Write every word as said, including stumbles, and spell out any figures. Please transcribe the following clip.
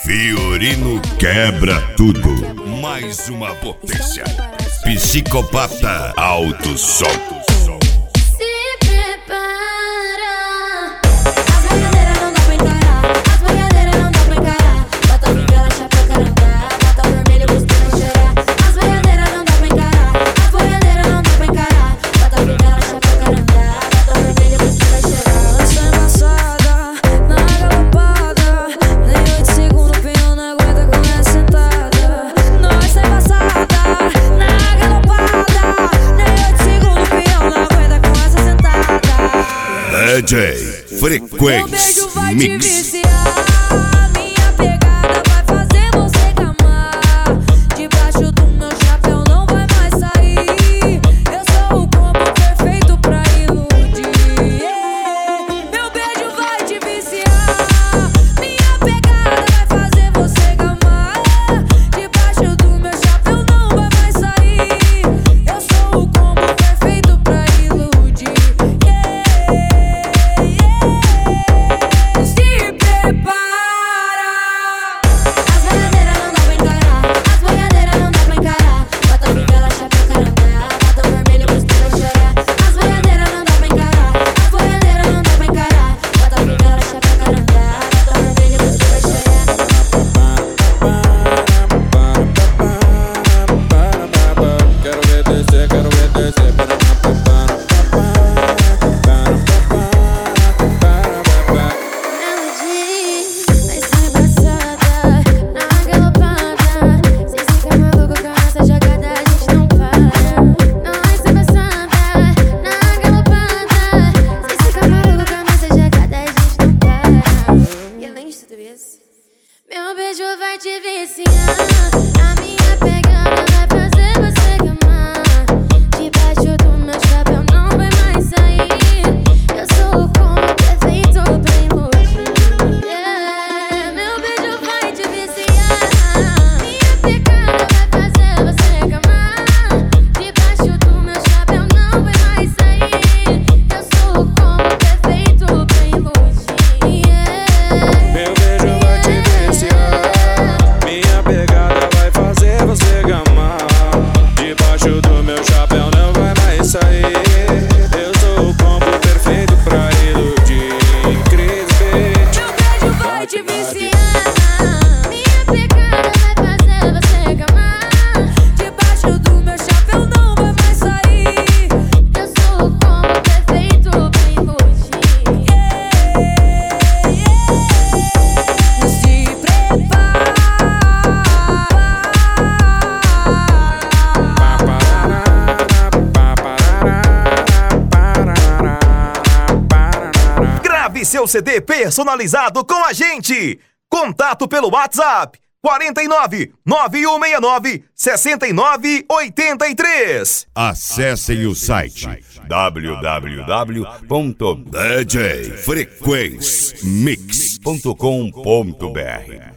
Fiorino quebra tudo. Mais uma potência. Psicopata Alto Som. D J Frequência Mix. Meu beijo vai te viciar, a minha pegada vai fazer você gamar. Debaixo do meu chapéu não vai mais sair. Eu sou o combo perfeito pra iludir. Yeah. Meu beijo vai te viciar, minha pegada vai fazer você gamar. Debaixo do meu chapéu não vai mais sair. Eu sou o combo perfeito pra iludir. Yeah. Meu beijo vai te viciar, minha pegada vai fazer você gamar. Debaixo do meu chapéu não vai mais sair. Eu sou o combo perfeito pra iludir. Meu beijo vai te viciar, minha pegada vai fazer você gamar. Debaixo do meu chapéu não vai mais sair. Eu sou o combo perfeito pra iludir. Yeah, yeah. Se prepara. Grave seu C D personalizado com a gente. Contato pelo WhatsApp quarenta e nove, nove um seis nove, sessenta e nove oitenta e três. Acessem o site w w w ponto d j frequência mix ponto com ponto b r.